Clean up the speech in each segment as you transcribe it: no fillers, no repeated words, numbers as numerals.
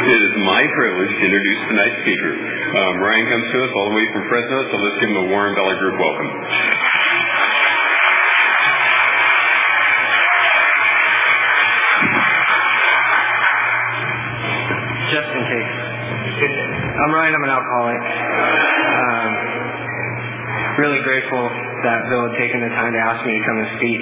It is my privilege to introduce tonight's speaker. Ryan comes to us all the way from Fresno, so let's give him a Warren Valley Group welcome. Just in case. I'm Ryan, I'm an alcoholic. Really grateful that Bill had taken the time to ask me to come and speak.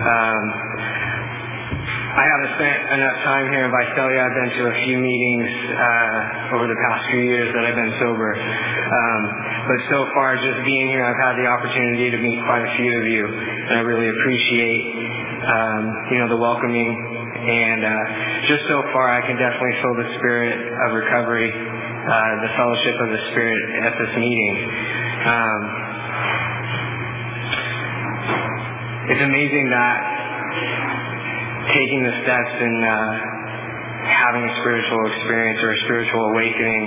I haven't spent enough time here in Visalia. I've been to a few meetings over the past few years that I've been sober. But so far, just being here, I've had the opportunity to meet quite a few of you. And I really appreciate, the welcoming. And just so far, I can definitely feel the spirit of recovery, the fellowship of the Spirit at this meeting. It's amazing that taking the steps and having a spiritual experience or a spiritual awakening,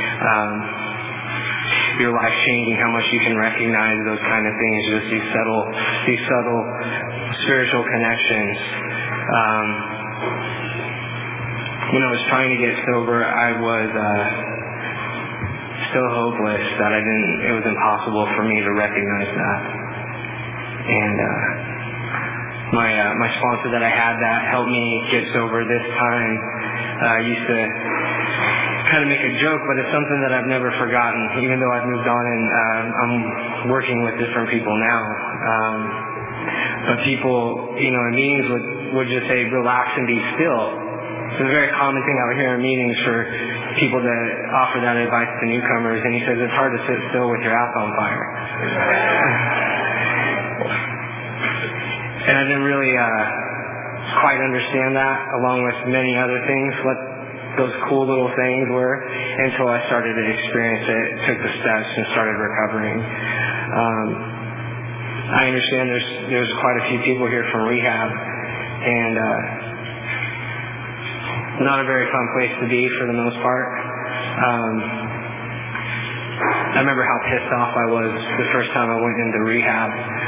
your life changing, how much you can recognize those kind of things, just these subtle spiritual connections. When I was trying to get sober, I was so hopeless that it was impossible for me to recognize that. And my sponsor that I had that helped me get sober this time used to kind of make a joke, but it's something that I've never forgotten, even though I've moved on and I'm working with different people now. But people, in meetings would just say, relax and be still. It's a very common thing I would hear in meetings for people to offer that advice to newcomers, and he says it's hard to sit still with your ass on fire. And I didn't really quite understand that, along with many other things, what those cool little things were, until I started to experience it, took the steps, and started recovering. I understand there's quite a few people here from rehab, and not a very fun place to be for the most part. I remember how pissed off I was the first time I went into rehab.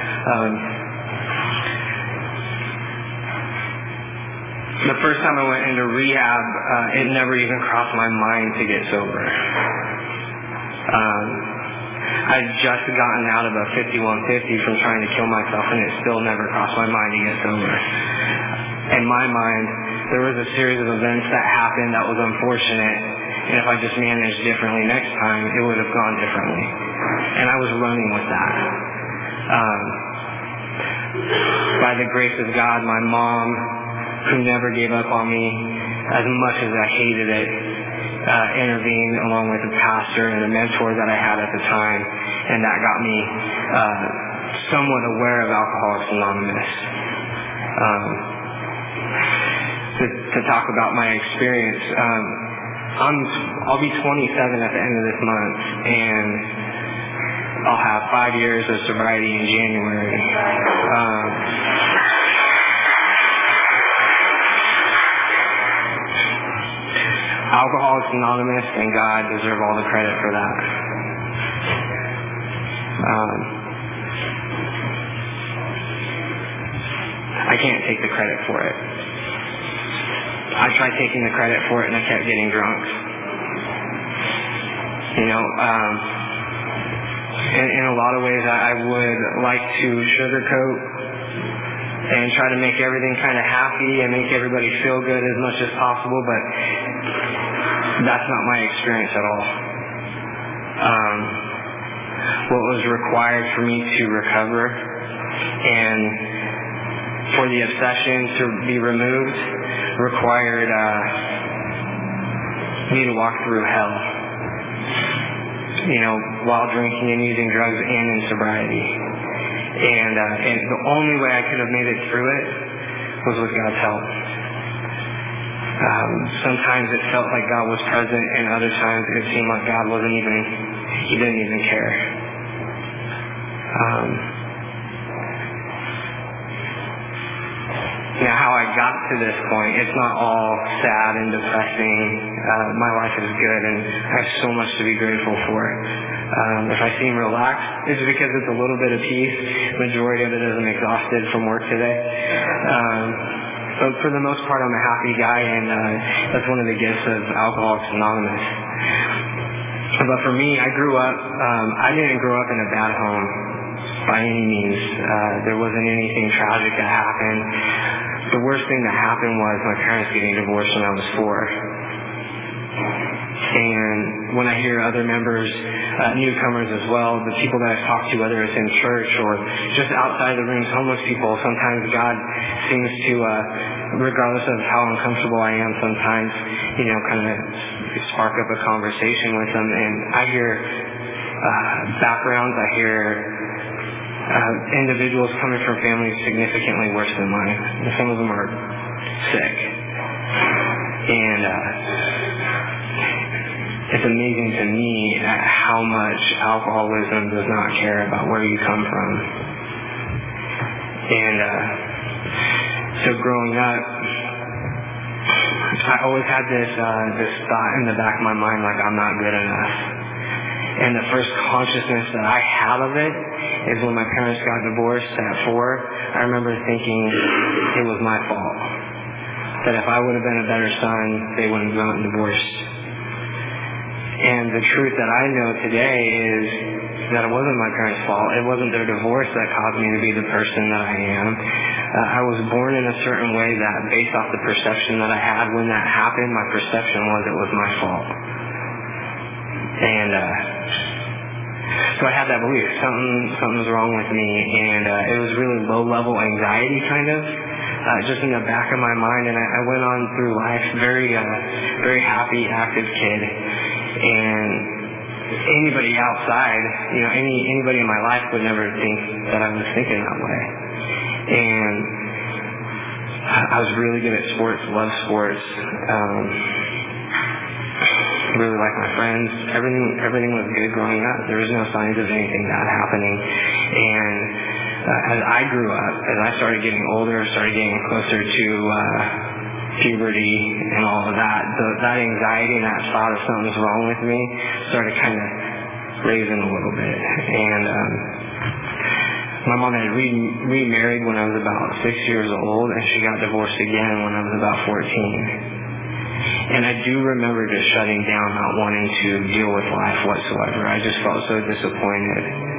The first time I went into rehab, it never even crossed my mind to get sober. I'd just gotten out of a 5150 from trying to kill myself, and it still never crossed my mind to get sober. In my mind, there was a series of events that happened that was unfortunate, and if I just managed differently next time, it would have gone differently. And I was running with that. By the grace of God, my mom, who never gave up on me as much as I hated it, intervened along with a pastor and a mentor that I had at the time, and that got me somewhat aware of Alcoholics Anonymous. To talk about my experience, I'll be 27 at the end of this month, and I'll have 5 years of sobriety in January. Alcoholics Anonymous and God deserve all the credit for that. I can't take the credit for it. I tried taking the credit for it, and I kept getting drunk. In a lot of ways, I would like to sugarcoat and try to make everything kind of happy and make everybody feel good as much as possible, but that's not my experience at all. What was required for me to recover and for the obsession to be removed required me to walk through hell, while drinking and using drugs and in sobriety. And the only way I could have made it through it was with God's help. Sometimes it felt like God was present, and other times it seemed like God He didn't even care. Now, how I got to this point, it's not all sad and depressing. My life is good, and I have so much to be grateful for. If I seem relaxed, it's because it's a little bit of peace. Majority of it is I'm exhausted from work today. But for the most part, I'm a happy guy, and that's one of the gifts of Alcoholics Anonymous. But for me, I didn't grow up in a bad home by any means. There wasn't anything tragic that happened. The worst thing that happened was my parents getting divorced when I was 4. And when I hear other members, newcomers as well, the people that I've talked to, whether it's in church or just outside the rooms, homeless people, sometimes God seems to, regardless of how uncomfortable I am, sometimes, kind of spark up a conversation with them. And I hear backgrounds, I hear individuals coming from families significantly worse than mine. And some of them are sick. And it's amazing to me how much alcoholism does not care about where you come from. And so growing up, I always had this thought in the back of my mind, like I'm not good enough. And the first consciousness that I have of it is when my parents got divorced at 4. I remember thinking it was my fault. That if I would have been a better son, they wouldn't have gotten divorced. And the truth that I know today is that it wasn't my parents' fault. It wasn't their divorce that caused me to be the person that I am. I was born in a certain way that, based off the perception that I had when that happened, my perception was it was my fault. And so I had that belief. Something's wrong with me. And it was really low-level anxiety, kind of, just in the back of my mind. And I went on through life very happy, active kid. And anybody outside, anybody in my life would never think that I was thinking that way. And I was really good at sports, loved sports, really liked my friends. Everything was good growing up. There was no signs of anything bad happening. And as I grew up, as I started getting older, started getting closer to puberty and all of that, that anxiety and that thought of something's wrong with me started kind of raising a little bit. And my mom had remarried when I was about 6 years old, and she got divorced again when I was about 14. And I do remember just shutting down, not wanting to deal with life whatsoever. I just felt so disappointed.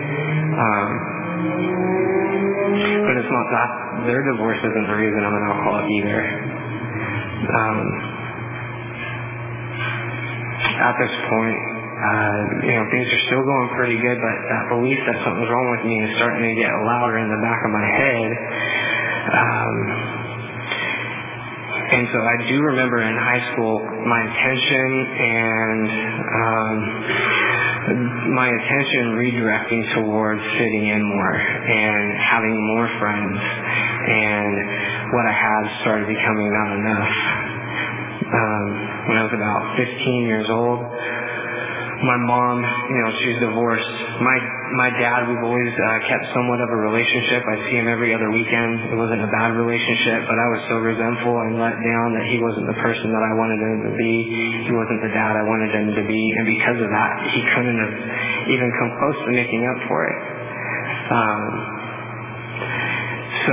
But it's not that. Their divorce isn't the reason I'm an alcoholic either. At this point, things are still going pretty good, but that belief that something's wrong with me is starting to get louder in the back of my head. And so I do remember in high school my attention redirecting towards fitting in more and having more friends, and what I had started becoming not enough. When I was about 15 years old, my mom, she's divorced. My dad, we've always kept somewhat of a relationship. I see him every other weekend. It wasn't a bad relationship, but I was so resentful and let down that he wasn't the person that I wanted him to be. He wasn't the dad I wanted him to be, and because of that, he couldn't have even come close to making up for it. So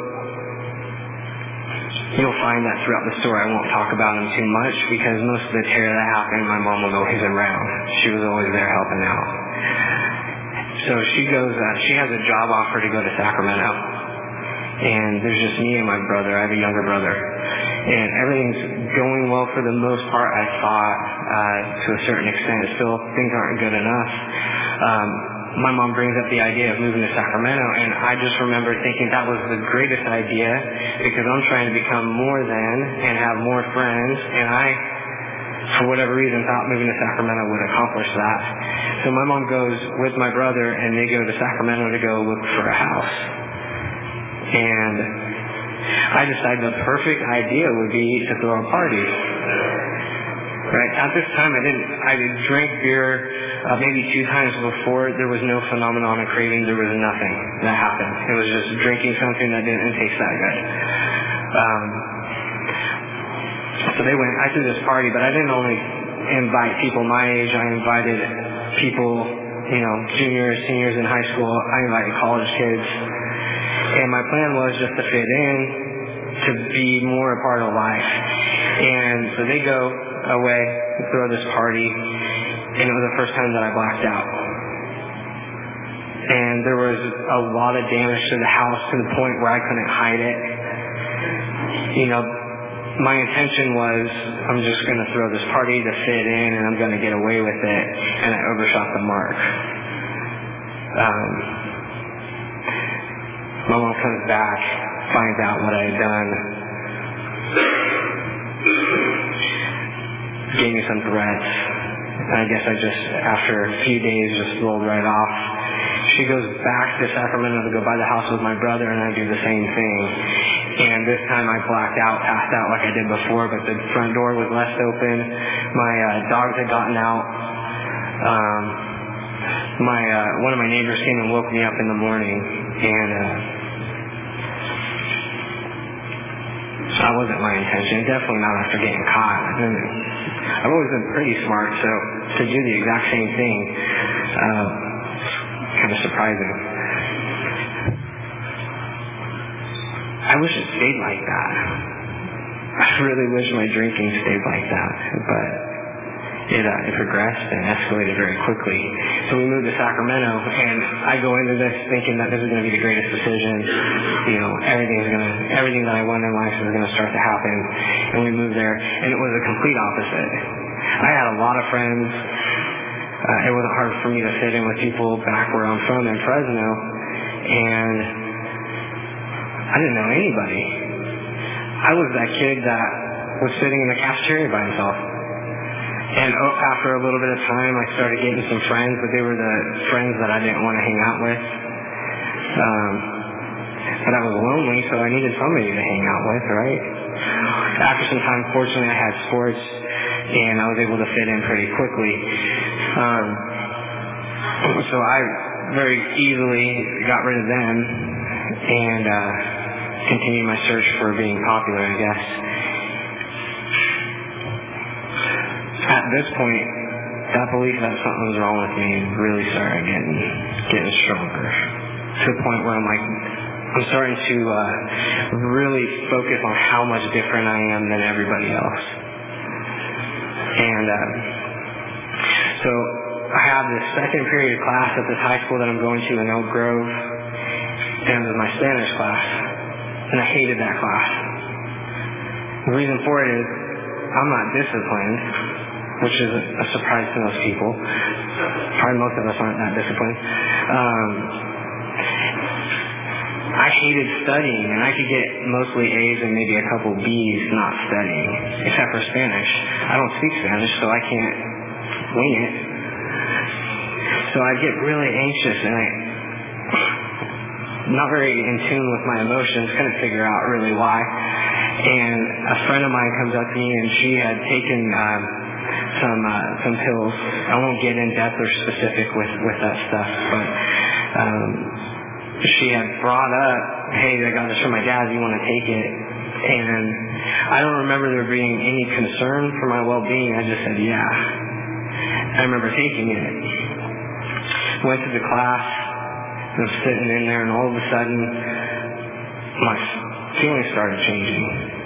you'll find that throughout the story I won't talk about him too much, because most of the terror that happened, my mom was always around. She was always there helping out. So she has a job offer to go to Sacramento. And there's just me and my brother. I have a younger brother. And everything's going well for the most part, I thought, to a certain extent. Still, things aren't good enough. My mom brings up the idea of moving to Sacramento, and I just remember thinking that was the greatest idea, because I'm trying to become more than and have more friends, and I, for whatever reason, thought moving to Sacramento would accomplish that. So my mom goes with my brother, and they go to Sacramento to go look for a house. And I decided the perfect idea would be to throw a party. Right? At this time, I drank beer maybe 2 times before. There was no phenomenon of craving. There was nothing that happened. It was just drinking something that didn't taste that good. So I threw this party, but I didn't only invite people my age. I invited people, juniors, seniors in high school. I invited college kids. And my plan was just to fit in, to to be more a part of life. And so they go away and throw this party, and it was the first time that I blacked out. And there was a lot of damage to the house to the point where I couldn't hide it. My intention was, I'm just going to throw this party to fit in, and I'm going to get away with it, and I overshot the mark. My mom comes back, finds out what I had done, gave me some threats, and I guess I just, after a few days, just rolled right off. She goes back to Sacramento to go buy the house with my brother, and I do the same thing. And this time I blacked out, passed out like I did before, but the front door was left open. My dogs had gotten out. One of my neighbors came and woke me up in the morning, and that wasn't my intention. Definitely not after getting caught. I've always been pretty smart, so to do the exact same thing, kind of surprising. I wish it stayed like that. I really wish my drinking stayed like that, but it progressed and escalated very quickly. So we moved to Sacramento, and I go into this thinking that this is going to be the greatest decision. Everything that I want in life is going to start to happen. And we moved there, and it was a complete opposite. I had a lot of friends. It wasn't hard for me to fit in with people back where I'm from in Fresno, and I didn't know anybody. I was that kid that was sitting in the cafeteria by himself. And after a little bit of time, I started getting some friends, but they were the friends that I didn't want to hang out with. But I was lonely, so I needed somebody to hang out with, right? After some time, fortunately, I had sports, and I was able to fit in pretty quickly. So I very easily got rid of them and continued my search for being popular, I guess. At this point, that belief that something was wrong with me really started getting stronger, to the point where I'm starting to really focus on how much different I am than everybody else. And so I have this second period class at this high school that I'm going to in Elk Grove, and it was my Spanish class, and I hated that class. The reason for it is I'm not disciplined, which is a surprise to most people. Probably most of us aren't that disciplined. I hated studying, and I could get mostly A's and maybe a couple B's not studying, except for Spanish. I don't speak Spanish, so I can't wing it. So I get really anxious, and I'm not very in tune with my emotions, couldn't figure out really why. And a friend of mine comes up to me, and she had taken some pills. I won't get in depth or specific with that stuff, but she had brought up, hey, I got this from my dad, you want to take it? And I don't remember there being any concern for my well-being. I just said, yeah. I remember taking it. Went to the class, and I'm sitting in there, and all of a sudden, my feelings started changing.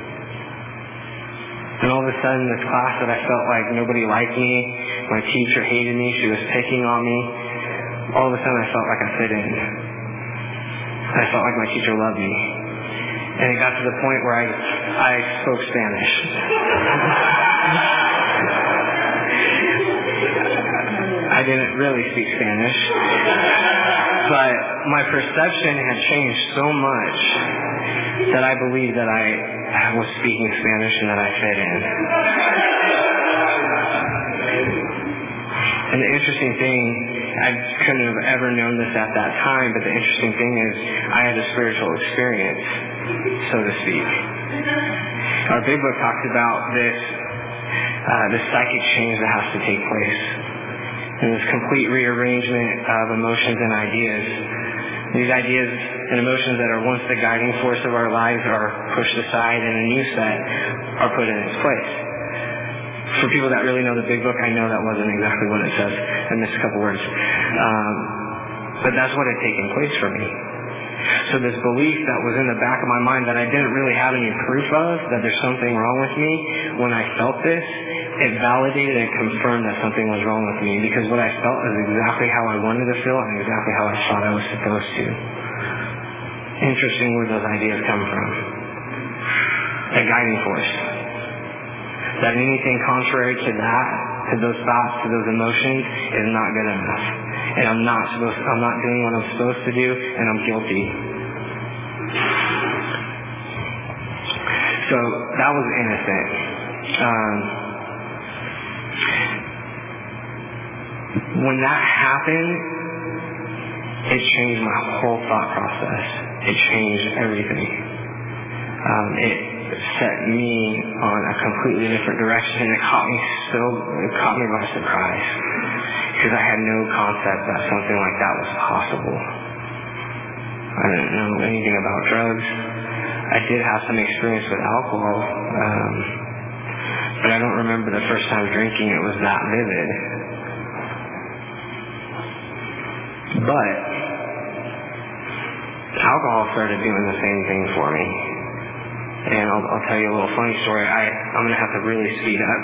And all of a sudden, this class that I felt like nobody liked me, my teacher hated me, she was picking on me, all of a sudden I felt like I fit in. I felt like my teacher loved me. And it got to the point where I spoke Spanish. I didn't really speak Spanish, but my perception had changed so much that I believed that I was speaking Spanish and that I fit in. And the interesting thing, I couldn't have ever known this at that time, but the interesting thing is I had a spiritual experience, so to speak. Our big book talks about this psychic change that has to take place. And this complete rearrangement of emotions and ideas. These ideas and emotions that are once the guiding force of our lives are pushed aside and a new set are put in its place. For people that really know the big book, I know that wasn't exactly what it says. I missed a couple words. But that's what had taken place for me. So this belief that was in the back of my mind that I didn't really have any proof of, that there's something wrong with me, when I felt this, it validated and confirmed that something was wrong with me, because what I felt is exactly how I wanted to feel and exactly how I thought I was supposed to. Interesting where those ideas come from. A guiding force. That anything contrary to that, to those thoughts, to those emotions, is not good enough. And I'm not doing what I'm supposed to do, and I'm guilty. So that was innocent. When that happened, it changed my whole thought process. It changed everything. It set me on a completely different direction. It caught me by surprise, because I had no concept that something like that was possible. I didn't know anything about drugs. I did have some experience with alcohol, but I don't remember the first time drinking it was that vivid. But alcohol started doing the same thing for me. And I'll tell you a little funny story. I'm going to have to really speed up.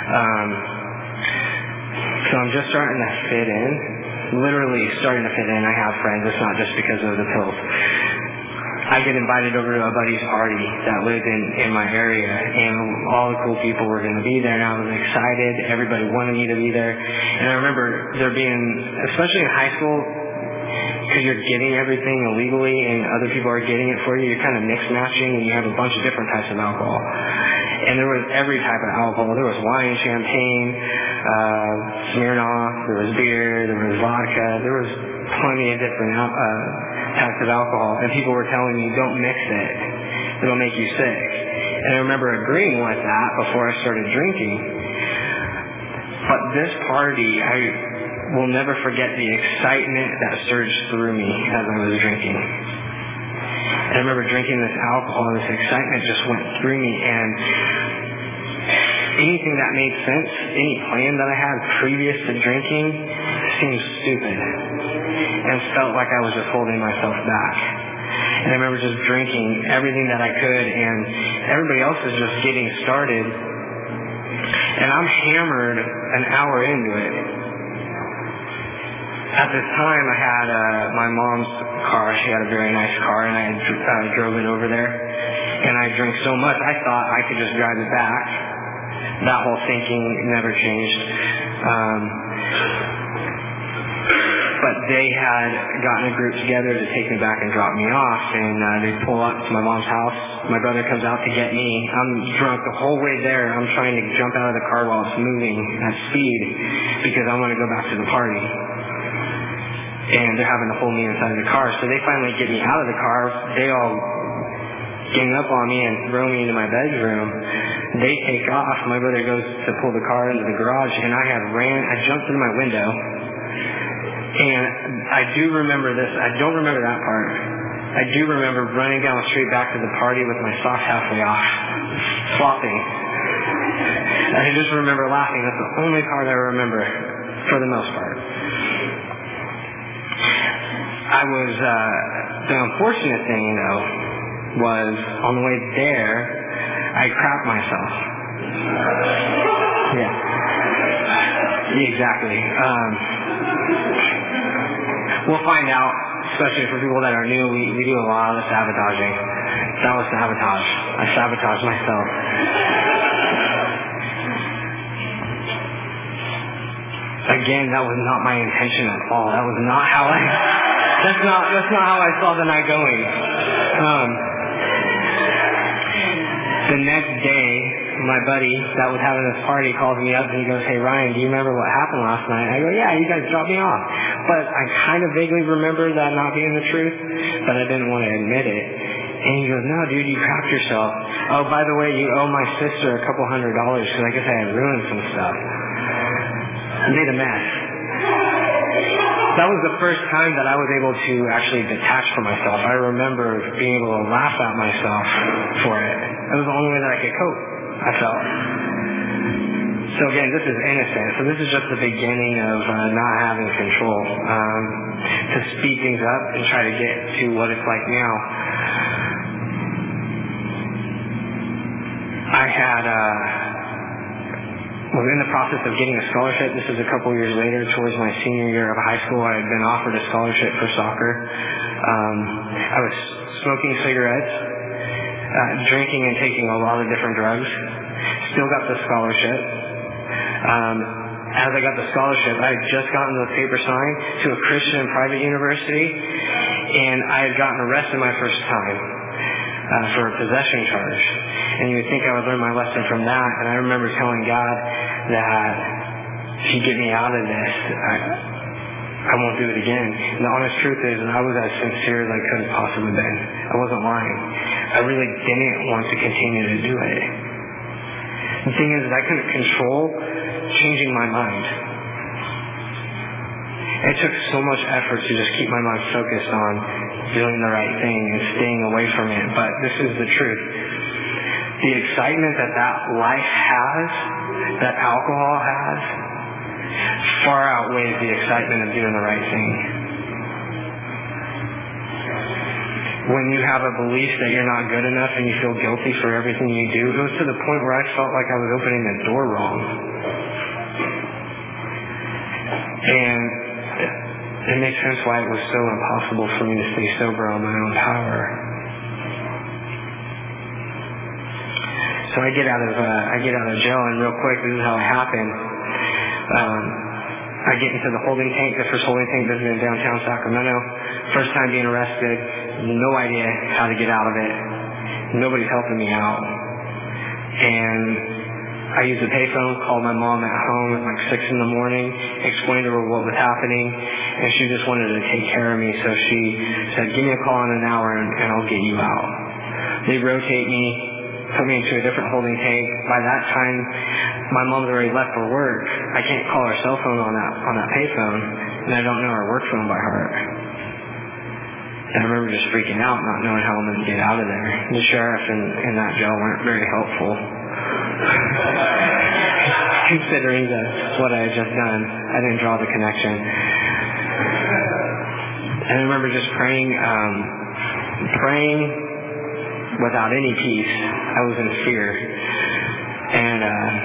So I'm just starting to fit in. Literally starting to fit in. I have friends. It's not just because of the pills. I get invited over to a buddy's party that lived in my area, and all the cool people were going to be there, and I was excited. Everybody wanted me to be there. And I remember there being, especially in high school, because you're getting everything illegally and other people are getting it for you, you're kind of mix-matching, and you have a bunch of different types of alcohol. And there was every type of alcohol. There was wine, champagne, Smirnoff, there was beer, there was vodka, there was plenty of different types of alcohol. And people were telling me, don't mix it. It'll make you sick. And I remember agreeing with that before I started drinking. But this party, I will never forget the excitement that surged through me as I was drinking. And I remember drinking this alcohol, and this excitement just went through me, and anything that made sense, any plan that I had previous to drinking, seemed stupid and felt like I was just holding myself back. And I remember just drinking everything that I could, and everybody else is just getting started, and I'm hammered an hour into it. At this time, I had my mom's car. She had a very nice car, and I drove it over there. And I drank so much, I thought I could just drive it back. That whole thinking never changed. But they had gotten a group together to take me back and drop me off, and they pull up to my mom's house. My brother comes out to get me. I'm drunk the whole way there. I'm trying to jump out of the car while it's moving at speed because I want to go back to the party. And they're having to hold me inside of the car. So they finally get me out of the car. They all gang up on me and throw me into my bedroom. They take off. My brother goes to pull the car into the garage, and I jumped through my window. And I do remember this. I don't remember that part. I do remember running down the street back to the party with my socks halfway off, flopping. I just remember laughing. That's the only part I remember, for the most part. The unfortunate thing, though, was on the way there, I crapped myself. Yeah. Exactly. We'll find out, especially for people that are new, we do a lot of sabotaging. That was sabotage. I sabotaged myself. Again, that was not my intention at all. That was not how that's not how I saw the night going. The next day, my buddy that was having this party calls me up and he goes, "Hey Ryan, do you remember what happened last night?" I go, "Yeah, you guys dropped me off." But I kind of vaguely remember that not being the truth, but I didn't want to admit it. And he goes, "No, dude, you crapped yourself. Oh, by the way, you owe my sister a couple $100 because I guess I had ruined some stuff. I made a mess." That was the first time that I was able to actually detach from myself. I remember being able to laugh at myself for it. It was the only way that I could cope, I felt. So again, this is innocent. So this is just the beginning of not having control. To speed things up and try to get to what it's like now. I was in the process of getting a scholarship. This is a couple years later, towards my senior year of high school. I had been offered a scholarship for soccer. I was smoking cigarettes, drinking and taking a lot of different drugs. Still got the scholarship. As I got the scholarship, I had just gotten the paper signed to a Christian private university, and I had gotten arrested my first time for a possession charge. And you would think I would learn my lesson from that. And I remember telling God that if you get me out of this, I won't do it again. And the honest truth is, I was as sincere as I could have possibly been. I wasn't lying. I really didn't want to continue to do it. The thing is, I couldn't control changing my mind. It took so much effort to just keep my mind focused on doing the right thing and staying away from it. But this is the truth. The excitement that life has, that alcohol has, far outweighs the excitement of doing the right thing. When you have a belief that you're not good enough and you feel guilty for everything you do, it was to the point where I felt like I was opening the door wrong. And it makes sense why it was so impossible for me to stay sober on my own power. So I get out of jail, and real quick, this is how it happened. I get into the holding tank, the first holding tank visited in downtown Sacramento. First time being arrested, no idea how to get out of it. Nobody's helping me out. And I used a payphone, called my mom at home at like 6 in the morning, explained to her what was happening, and she just wanted to take care of me. So she said, give me a call in an hour and I'll get you out. They rotate me, put me into a different holding tank. By that time, my mom's already left for work. I can't call her cell phone on that payphone, and I don't know her work phone by heart. And I remember just freaking out, not knowing how I'm going to get out of there. The sheriff in that jail weren't very helpful, considering what I had just done. I didn't draw the connection. And I remember just praying without any peace. I was in fear. And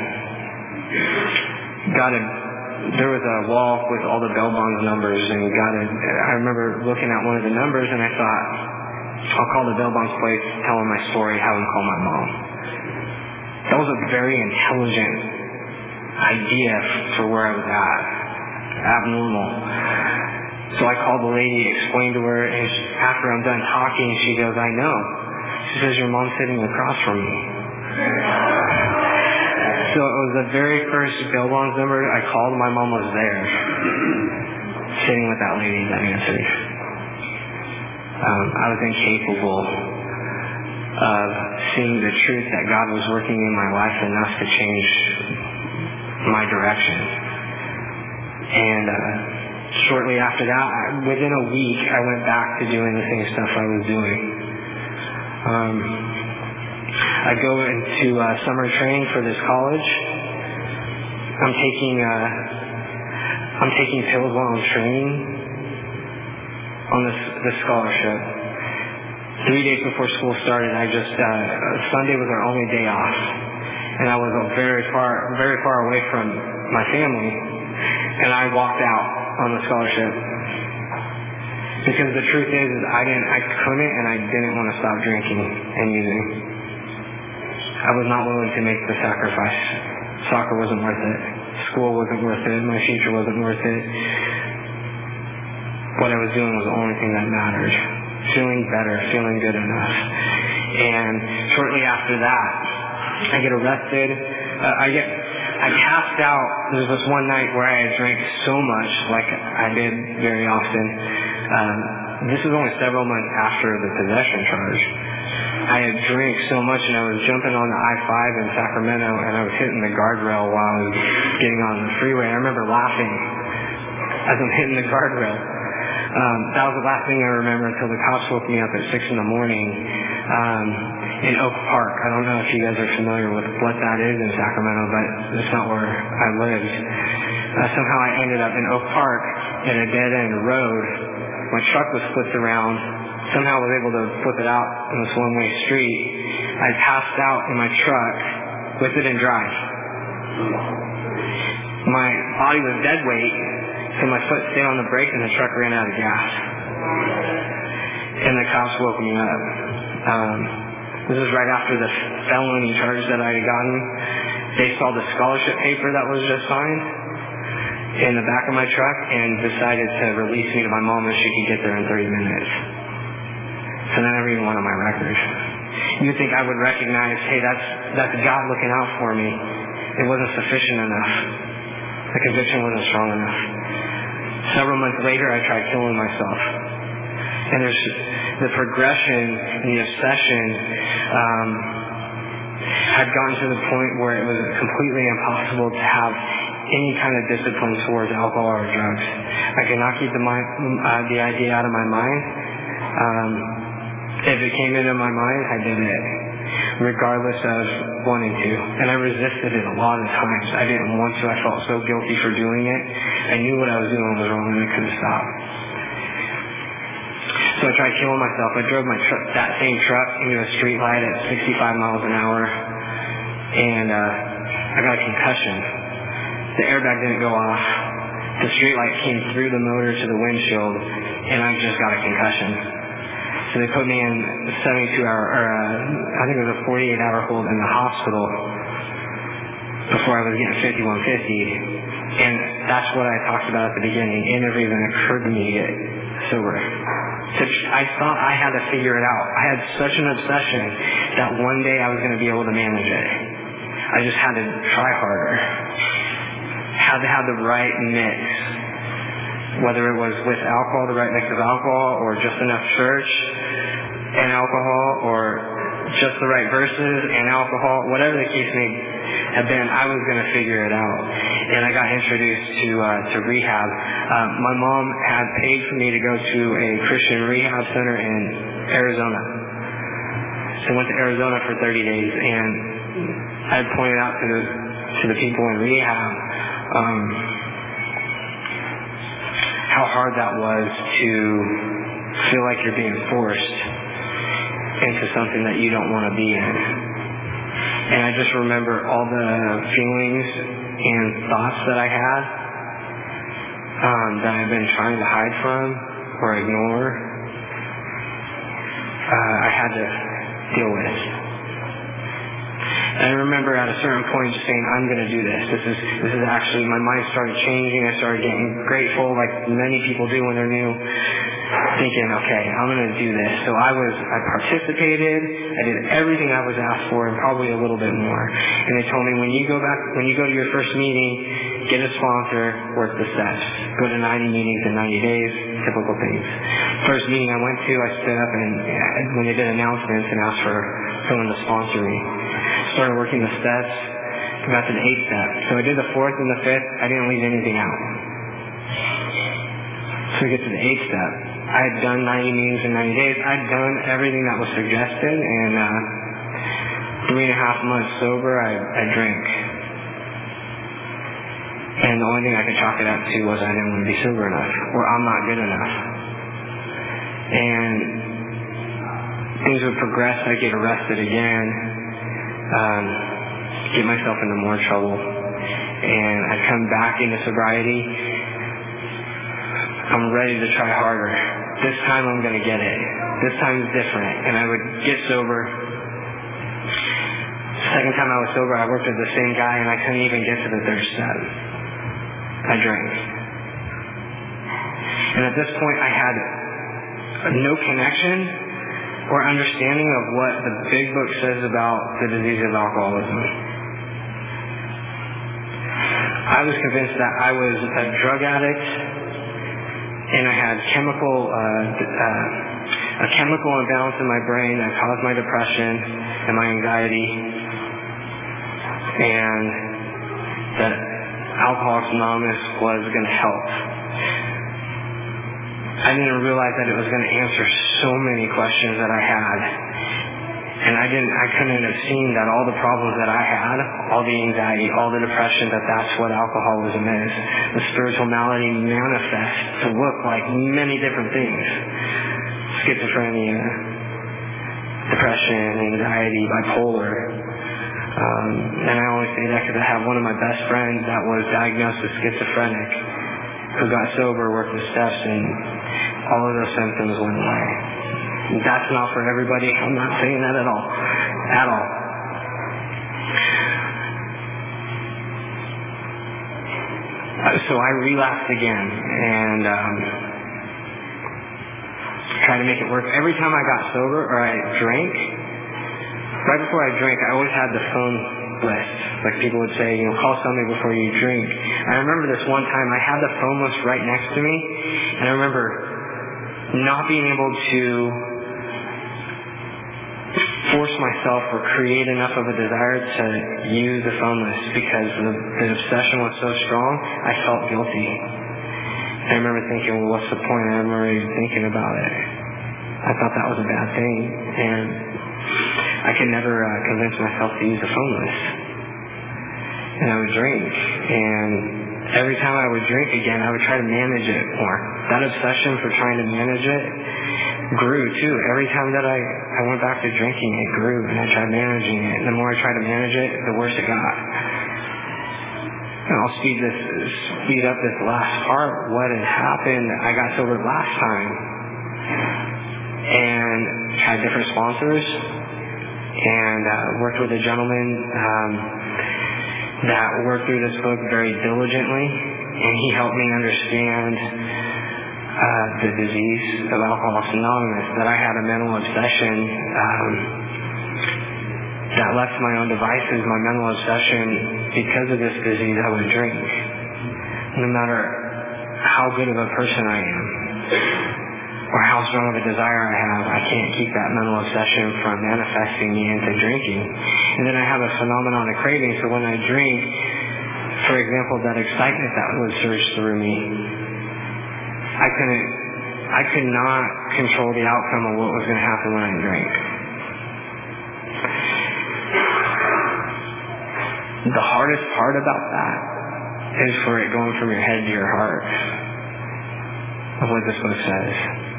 there was a wall with all the bail bonds numbers, and I remember looking at one of the numbers, and I thought, I'll call the bail bonds place, tell them my story, have them call my mom. That was a very intelligent idea for where I was at. Abnormal. So I called the lady, explained to her, and after I'm done talking, she goes, I know. She says, your mom's sitting across from me. So it was the very first bail bonds number I called. My mom was there, sitting with that lady that answered. I was incapable of seeing the truth that God was working in my life enough to change my direction. And shortly after that, within a week, I went back to doing the same stuff I was doing. I go into summer training for this college. I'm taking pills while I'm training on this scholarship. 3 days before school started, Sunday was our only day off, and I was very far away from my family, and I walked out on the scholarship because the truth is I couldn't, and I didn't want to stop drinking and using. I was not willing to make the sacrifice. Soccer wasn't worth it. School wasn't worth it. My future wasn't worth it. What I was doing was the only thing that mattered. Feeling better, feeling good enough. And shortly after that, I get arrested. I passed out. There was this one night where I had drank so much, like I did very often. This was only several months after the possession charge. I had drank so much, and I was jumping on the I-5 in Sacramento, and I was hitting the guardrail while I was getting on the freeway. I remember laughing as I'm hitting the guardrail. That was the last thing I remember until the cops woke me up at 6 in the morning. in Oak Park. I don't know if you guys are familiar with what that is in Sacramento, but that's not where I lived. Somehow I ended up in Oak Park in a dead-end road. My truck was flipped around. Somehow I was able to flip it out in this one-way street. I passed out in my truck, whip it and drive. My body was dead weight, so my foot stayed on the brake and the truck ran out of gas. And the cops woke me up. This is right after the felony charge that I had gotten. They saw the scholarship paper that was just signed in the back of my truck and decided to release me to my mom if she could get there in 30 minutes. So that never even went on my record. You'd think I would recognize, hey, that's God looking out for me. It wasn't sufficient enough. The conviction wasn't strong enough. Several months later, I tried killing myself. And there's the progression and the obsession had gotten to the point where it was completely impossible to have any kind of discipline towards alcohol or drugs. I could not keep the idea out of my mind. If it came into my mind, I did it, regardless of wanting to. And I resisted it a lot of times. I didn't want to. I felt so guilty for doing it. I knew what I was doing was wrong and I couldn't stop. So I tried killing myself. I drove that same truck into a street light at 65 miles an hour, and I got a concussion. The airbag didn't go off. The street light came through the motor to the windshield, and I just got a concussion. So they put me in a 72-hour, or I think it was a 48-hour hold in the hospital before I was getting 5150. And that's what I talked about at the beginning. It never even occurred to me to get sober. I thought I had to figure it out. I had such an obsession that one day I was going to be able to manage it. I just had to try harder. Had to have the right mix. Whether it was with alcohol, the right mix of alcohol, or just enough church and alcohol, or just the right verses and alcohol, whatever the case may have been, I was going to figure it out. And I got introduced to rehab. My mom had paid for me to go to a Christian rehab center in Arizona. So I went to Arizona for 30 days, and I had pointed out to the people in rehab how hard that was to feel like you're being forced into something that you don't want to be in. And I just remember all the feelings and thoughts that I had that I've been trying to hide from or ignore. I had to deal with. And I remember at a certain point just saying, I'm going to do this. This is actually, my mind started changing. I started getting grateful like many people do when they're new, thinking, okay, I'm going to do this. So I participated. I did everything I was asked for and probably a little bit more. And they told me, when you go to your first meeting, get a sponsor, work the steps. Go to 90 meetings in 90 days, typical things. First meeting I went to, I stood up and when they did announcements and asked for someone to sponsor me. Started working the steps, got to the 8th step. So I did the 4th and the 5th. I didn't leave anything out. So we get to the 8th step. I had done 90 meetings in 90 days. I'd done everything that was suggested, and 3.5 months sober, I drank. And the only thing I could chalk it up to was I didn't want to be sober enough, or I'm not good enough. And things would progress. I'd get arrested again. Get myself into more trouble, and I'd come back into sobriety. I'm ready to try harder. This time I'm going to get it. This time is different. And I would get sober. Second time I was sober, I worked with the same guy, and I couldn't even get to the 3rd step. I drank. And at this point, I had no connection or understanding of what the big book says about the disease of alcoholism. I was convinced that I was a drug addict, and I had a chemical imbalance in my brain that caused my depression and my anxiety, and that Alcoholics Anonymous was going to help. I didn't realize that it was going to answer so many questions that I had. And I couldn't have seen that all the problems that I had, all the anxiety, all the depression, that's what alcoholism is. The spiritual malady manifests to look like many different things. Schizophrenia, depression, anxiety, bipolar. And I only say that because I have one of my best friends that was diagnosed with schizophrenic, who got sober, worked the steps, and all of those symptoms went away. That's not for everybody. I'm not saying that at all. At all. So I relapsed again and tried to make it work. Every time I got sober or I drank, right before I drank, I always had the phone list. Like people would say, call somebody before you drink. I remember this one time I had the phone list right next to me, and I remember not being able to force myself or create enough of a desire to use the phone list because the obsession was so strong. I felt guilty. I remember thinking, well, what's the point? I'm already thinking about it. I thought that was a bad thing, and I could never convince myself to use the phone list. And I would drink, and every time I would drink again, I would try to manage it more. That obsession for trying to manage it grew too. Every time that I went back to drinking, it grew, and I tried managing it. And the more I tried to manage it, the worse it got. And I'll speed up this last part. What had happened, I got sober last time and had different sponsors and worked with a gentleman that worked through this book very diligently, and he helped me understand the disease of Alcoholics Anonymous, that I had a mental obsession that left my own devices, my mental obsession. Because of this disease, I would drink. No matter how good of a person I am or how strong of a desire I have, I can't keep that mental obsession from manifesting me into drinking. And then I have a phenomenon of craving, so when I drink, for example, that excitement that would surge through me, I could not control the outcome of what was going to happen when I drank. The hardest part about that is for it going from your head to your heart, of what this book says.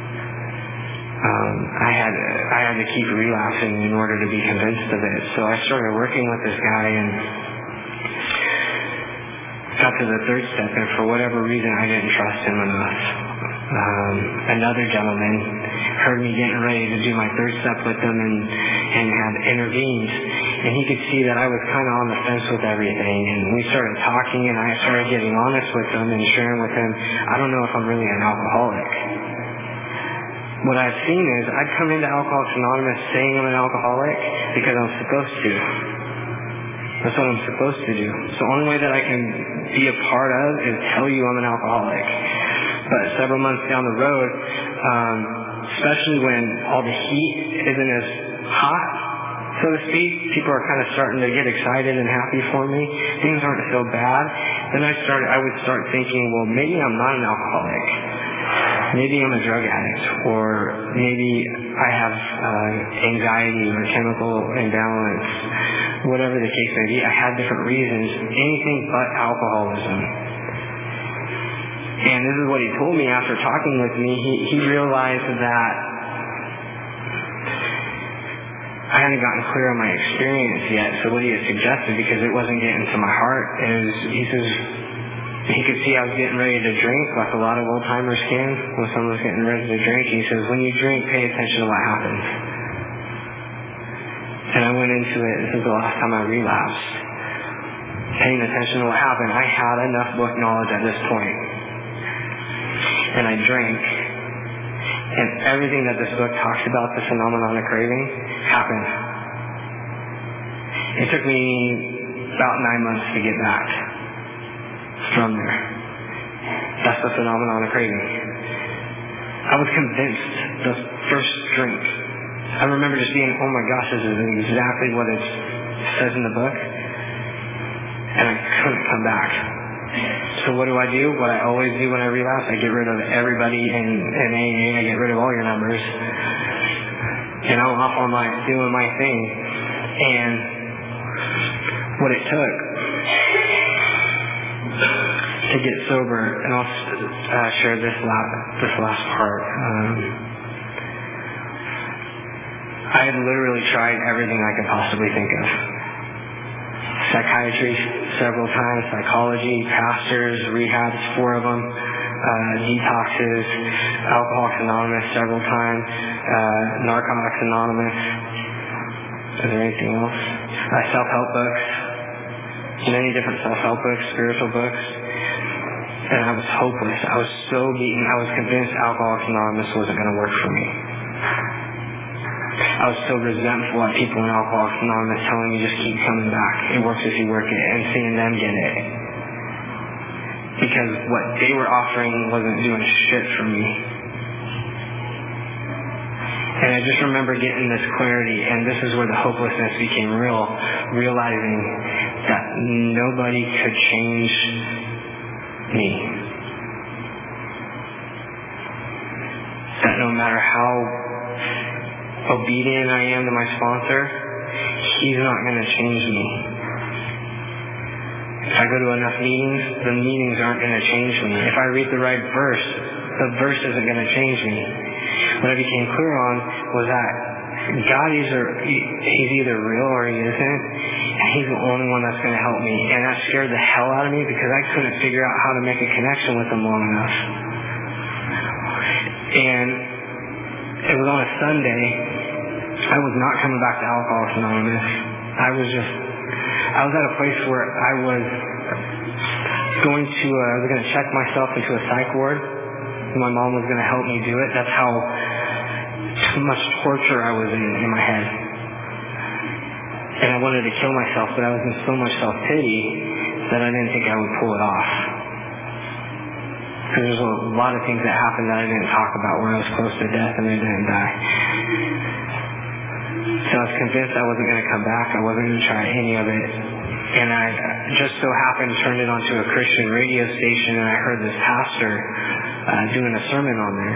I had to keep relapsing in order to be convinced of it. So I started working with this guy and got to the third step, and for whatever reason I didn't trust him enough. Another gentleman heard me getting ready to do my third step with him and had intervened, and he could see that I was kind of on the fence with everything, and we started talking, and I started getting honest with him and sharing with him, I don't know if I'm really an alcoholic. What I've seen is I'd come into Alcoholics Anonymous saying I'm an alcoholic because I'm supposed to. That's what I'm supposed to do. So the only way that I can be a part of is tell you I'm an alcoholic. But several months down the road, especially when all the heat isn't as hot, so to speak, people are kind of starting to get excited and happy for me. Things aren't so bad. Then I would start thinking, well, maybe I'm not an alcoholic. Maybe I'm a drug addict, or maybe I have anxiety or chemical imbalance. Whatever the case may be, I had different reasons. Anything but alcoholism. And this is what he told me after talking with me. He realized that I hadn't gotten clear on my experience yet. So what he had suggested, because it wasn't getting to my heart, is he says he could see I was getting ready to drink, like a lot of old-timers can when someone's getting ready to drink. He says, when you drink, pay attention to what happens. And I went into it, this is the last time I relapsed, paying attention to what happened. I had enough book knowledge at this point. And I drank. And everything that this book talks about, the phenomenon of craving, happened. It took me about 9 months to get back from there. That's the phenomenon of craving. I was convinced the first drink. I remember just being, oh my gosh, this is exactly what it says in the book. And I couldn't come back. So what do? What I always do when I relapse, I get rid of everybody in AA. I get rid of all your numbers. and I'm off on doing my thing. And what it took to get sober, and I'll share this last part. I had literally tried everything I could possibly think of. Psychiatry several times, psychology, pastors, rehabs, 4 of them, detoxes, Alcoholics Anonymous several times, Narcotics Anonymous. Is there anything else? Self-help books, many different self-help books, spiritual books. And I was hopeless. I was so beaten. I was convinced Alcoholics Anonymous wasn't going to work for me. I was so resentful at people in Alcoholics Anonymous telling me just keep coming back. It works if you work it, and seeing them get it. Because what they were offering wasn't doing shit for me. And I just remember getting this clarity, and this is where the hopelessness became real, realizing that nobody could change me. That no matter how obedient I am to my sponsor, he's not going to change me. If I go to enough meetings, the meetings aren't going to change me. If I read the right verse, the verse isn't going to change me. What I became clear on was that God he's either real or he isn't, and he's the only one that's going to help me. And that scared the hell out of me because I couldn't figure out how to make a connection with him long enough. And it was on a Sunday. I was not coming back to Alcoholics Anonymous. I was at a place where I was going to check myself into a psych ward. My mom was going to help me do it. That's how much torture I was in my head. And I wanted to kill myself, but I was in so much self-pity that I didn't think I would pull it off. Because there's a lot of things that happened that I didn't talk about where I was close to death and I didn't die. So I was convinced I wasn't going to come back. I wasn't going to try any of it. And I just so happened turned it onto a Christian radio station, and I heard this pastor doing a sermon on there.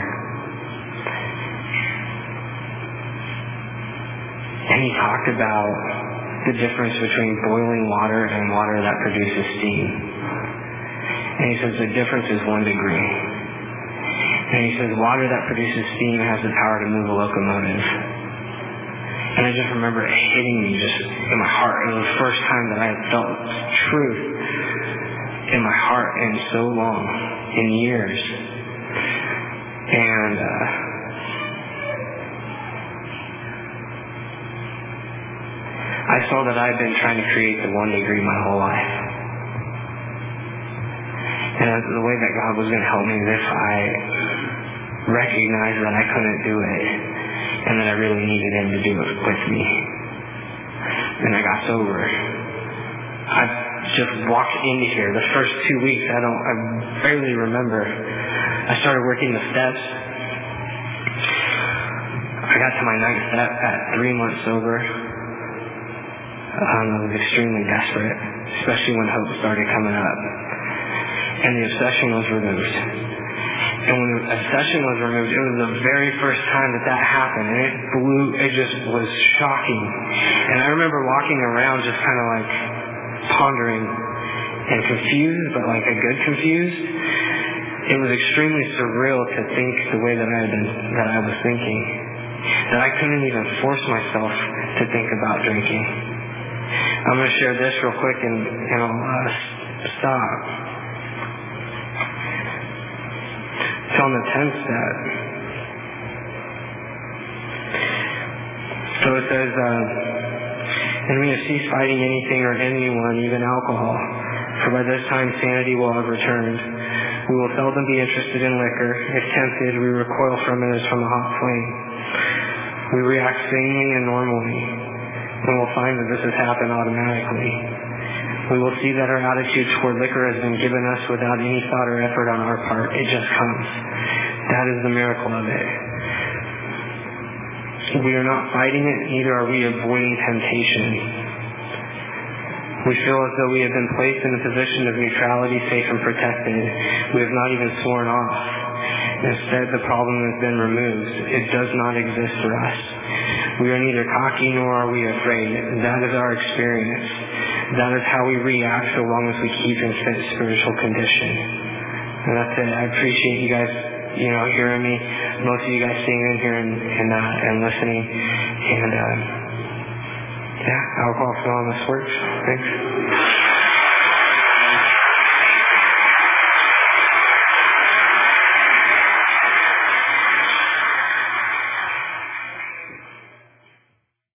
And he talked about the difference between boiling water and water that produces steam. And he says the difference is 1 degree. And he says water that produces steam has the power to move a locomotive. And I just remember it hitting me just in my heart. It was the first time that I had felt truth in my heart in so long, in years. And I saw that I had been trying to create the 1 degree my whole life. And the way that God was going to help me is if I recognized that I couldn't do it, and that I really needed him to do it with me. And I got sober. I just walked into here. The first 2 weeks, I barely remember. I started working the steps. I got to my 9th step at 3 months sober. I was extremely desperate, especially when hope started coming up. And the obsession was removed. And when the obsession was removed, it was the very first time that happened. And it just was shocking. And I remember walking around just kind of like pondering and confused, but like a good confused. It was extremely surreal to think the way that I was thinking. That I couldn't even force myself to think about drinking. I'm going to share this real quick and I'll stop. It's on the 10th step. So it says, and we have ceased fighting anything or anyone, even alcohol. For by this time sanity will have returned. We will seldom be interested in liquor. If tempted, we recoil from it as from a hot flame. We react sanely and normally, and we'll find that this has happened automatically. We will see that our attitude toward liquor has been given us without any thought or effort on our part. It just comes. That is the miracle of it. We are not fighting it, neither are we avoiding temptation. We feel as though we have been placed in a position of neutrality, safe and protected. We have not even sworn off. Instead, the problem has been removed. It does not exist for us. We are neither cocky nor are we afraid. That is our experience. That is how we react so long as we keep in fit spiritual condition. And that's it. I appreciate you guys, hearing me. Most of you guys staying in here and listening. And, our call for all this works. Thanks.